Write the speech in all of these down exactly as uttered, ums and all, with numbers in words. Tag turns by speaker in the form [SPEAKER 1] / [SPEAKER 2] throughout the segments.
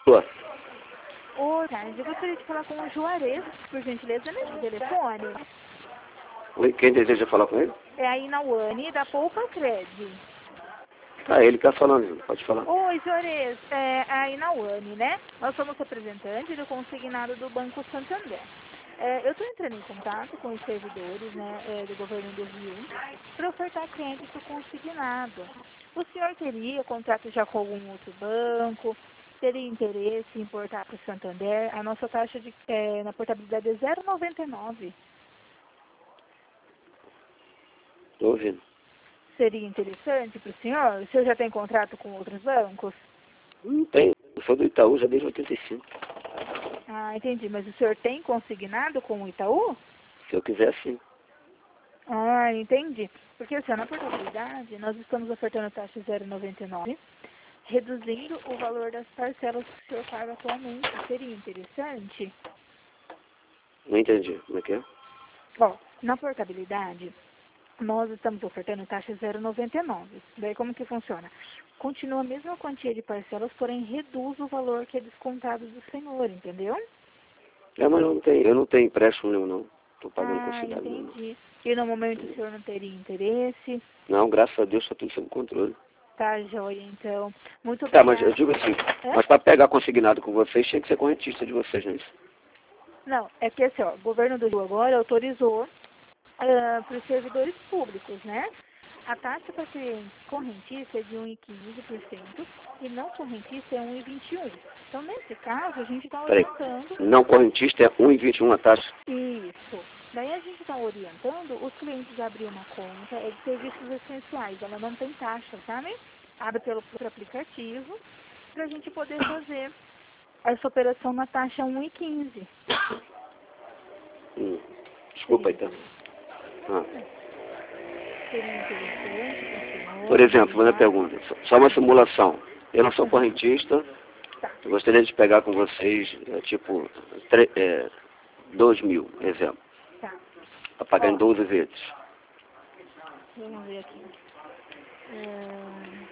[SPEAKER 1] Boa.
[SPEAKER 2] Oi, tarde. Eu gostaria de falar com o Juarez, por gentileza, nesse telefone.
[SPEAKER 1] Oi, quem deseja falar com ele?
[SPEAKER 2] É a Inauane, da Poupa Cred.
[SPEAKER 1] Ah, ele que tá falando, pode falar.
[SPEAKER 2] Oi, Juarez. É a Inauane, né? Nós somos representantes do consignado do Banco Santander. É, eu estou entrando em contato com os servidores, né, é, do governo do Rio para ofertar crédito consignado. O senhor teria contrato já com algum outro banco? Teria interesse em importar para o Santander? A nossa taxa de, é, na portabilidade é zero vírgula noventa e nove.
[SPEAKER 1] Tô ouvindo.
[SPEAKER 2] Seria interessante para o senhor? O senhor já tem contrato com outros bancos?
[SPEAKER 1] Não tem. Eu sou do Itaú já desde oitenta e cinco.
[SPEAKER 2] Ah, entendi. Mas o senhor tem consignado com o Itaú?
[SPEAKER 1] Se eu quiser, sim.
[SPEAKER 2] Ah, entendi. Porque, assim, na portabilidade, nós estamos ofertando taxa zero vírgula noventa e nove, reduzindo o valor das parcelas que o senhor paga atualmente. Seria interessante?
[SPEAKER 1] Não entendi. Como é que é?
[SPEAKER 2] Ó, na portabilidade, nós estamos ofertando taxa zero vírgula noventa e nove. Daí, como que funciona? Continua a mesma quantia de parcelas, porém reduz o valor que é descontado do senhor, entendeu?
[SPEAKER 1] É, mas eu não tenho, eu não tenho empréstimo nenhum, não. Tô pagando
[SPEAKER 2] Ah,
[SPEAKER 1] consignado nenhum.
[SPEAKER 2] entendi. E no momento o senhor não teria interesse?
[SPEAKER 1] Não, graças a Deus, só tudo sob controle.
[SPEAKER 2] Tá, joia, então. Muito
[SPEAKER 1] Tá, mas eu
[SPEAKER 2] obrigada.
[SPEAKER 1] digo assim,
[SPEAKER 2] Hã?
[SPEAKER 1] mas para pegar consignado com vocês, tinha que ser correntista de vocês, não é isso?
[SPEAKER 2] Não, é que assim, ó, o governo do Rio agora autorizou para os servidores públicos, né? A taxa para clientes correntistas é de um vírgula quinze por cento e não correntista é um vírgula vinte e um por cento. Então, nesse caso, a gente está
[SPEAKER 1] Peraí.
[SPEAKER 2] orientando
[SPEAKER 1] Não correntista é um vírgula vinte e um a taxa.
[SPEAKER 2] isso. Daí a gente está orientando os clientes a abrir uma conta, é de serviços essenciais, ela não tem taxa, sabe? Abre pelo próprio aplicativo para a gente poder fazer essa operação na taxa um vírgula quinze.
[SPEAKER 1] Hum. Desculpa aí, tá? Ah.
[SPEAKER 2] Seria interessante para o senhor
[SPEAKER 1] Por exemplo, vou fazer a
[SPEAKER 2] analisar.
[SPEAKER 1] pergunta. Só uma simulação. Eu não sou correntista.
[SPEAKER 2] Tá.
[SPEAKER 1] Eu gostaria de pegar com vocês, é, tipo, tre- é, dois mil, exemplo.
[SPEAKER 2] Tá.
[SPEAKER 1] Para pagar em
[SPEAKER 2] Ó,
[SPEAKER 1] doze vezes.
[SPEAKER 2] vamos ver aqui. Hum,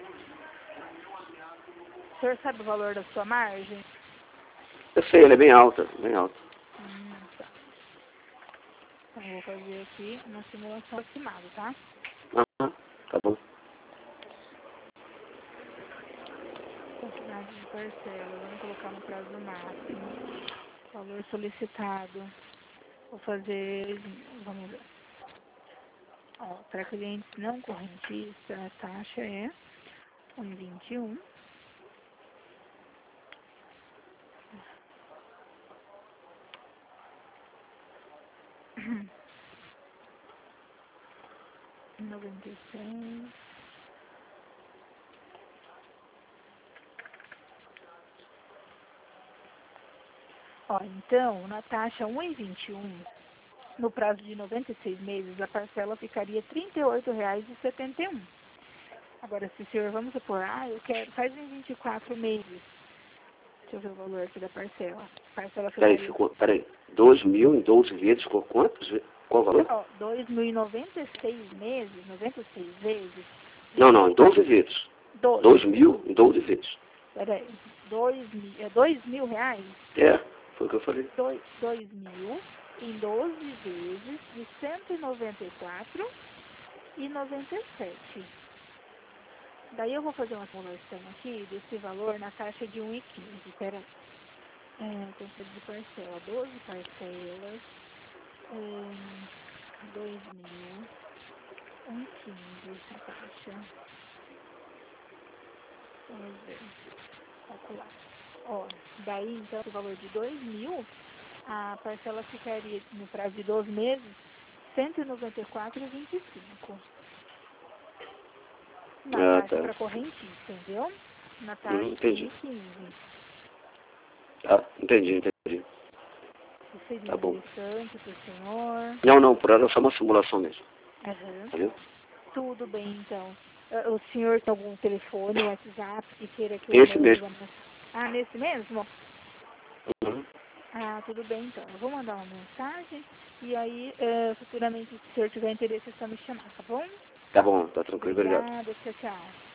[SPEAKER 2] o senhor sabe o valor da sua margem?
[SPEAKER 1] Eu sei, ela é bem alta, bem alta.
[SPEAKER 2] Hum, tá. Então, eu vou fazer aqui uma simulação estimada, tá?
[SPEAKER 1] Aham, tá bom.
[SPEAKER 2] Quantidade de parcela, vamos colocar no prazo máximo. Valor solicitado. Vou fazer, vamos ver. Ó, para clientes não correntistas, a taxa é um vírgula vinte e um. noventa e seis. Ó, então, na taxa um vírgula vinte e um, no prazo de noventa e seis meses, a parcela ficaria trinta e oito reais e setenta e um. Agora, se o senhor, vamos supor, ah, eu quero, faz em vinte e quatro meses. Deixa eu ver o valor aqui da parcela. A parcela
[SPEAKER 1] Peraí,
[SPEAKER 2] ficaria,
[SPEAKER 1] ficou, peraí. dois mil em doze vezes, ficou quantos? ve- Qual o valor?
[SPEAKER 2] ó, dois mil e noventa e seis meses, noventa e seis vezes,
[SPEAKER 1] Não, não, em doze vezes.
[SPEAKER 2] dois,
[SPEAKER 1] dois mil em doze vezes.
[SPEAKER 2] peraí, dois mil, é dois mil reais?
[SPEAKER 1] É, foi o que eu falei.
[SPEAKER 2] Dois, dois mil em doze vezes de cento e noventa e quatro e noventa e sete. Daí eu vou fazer uma conversão aqui desse valor na taxa de um vírgula quinze. Peraí. É, quantidade de parcela, doze parcelas, hum, dois mil, um vírgula quinze a taxa. Vamos ver, calcular. Ó, daí então o valor de dois mil, a parcela ficaria no prazo de doze meses, cento e noventa e quatro e vinte e cinco. Na
[SPEAKER 1] Ah,
[SPEAKER 2] taxa
[SPEAKER 1] tá.
[SPEAKER 2] para correntista, entendeu? Na
[SPEAKER 1] Hum,
[SPEAKER 2] taxa de um
[SPEAKER 1] entendi.
[SPEAKER 2] vírgula quinze.
[SPEAKER 1] Tá, entendi, entendi.
[SPEAKER 2] Isso seria
[SPEAKER 1] Tá bom.
[SPEAKER 2] interessante para o senhor.
[SPEAKER 1] Não, não, por hora é só uma simulação mesmo.
[SPEAKER 2] Aham.
[SPEAKER 1] Valeu?
[SPEAKER 2] Tudo bem, então. Ah, o senhor tem algum telefone, WhatsApp, que queira que eu
[SPEAKER 1] Esse
[SPEAKER 2] mande
[SPEAKER 1] mesmo.
[SPEAKER 2] uma mensagem? Ah, nesse mesmo?
[SPEAKER 1] Uhum.
[SPEAKER 2] Ah, tudo bem, então. Eu vou mandar uma mensagem e aí, eh, futuramente, se o senhor tiver interesse, é só me chamar, tá bom?
[SPEAKER 1] Tá bom, tá tranquilo, obrigado.
[SPEAKER 2] Obrigada, tchau, tchau.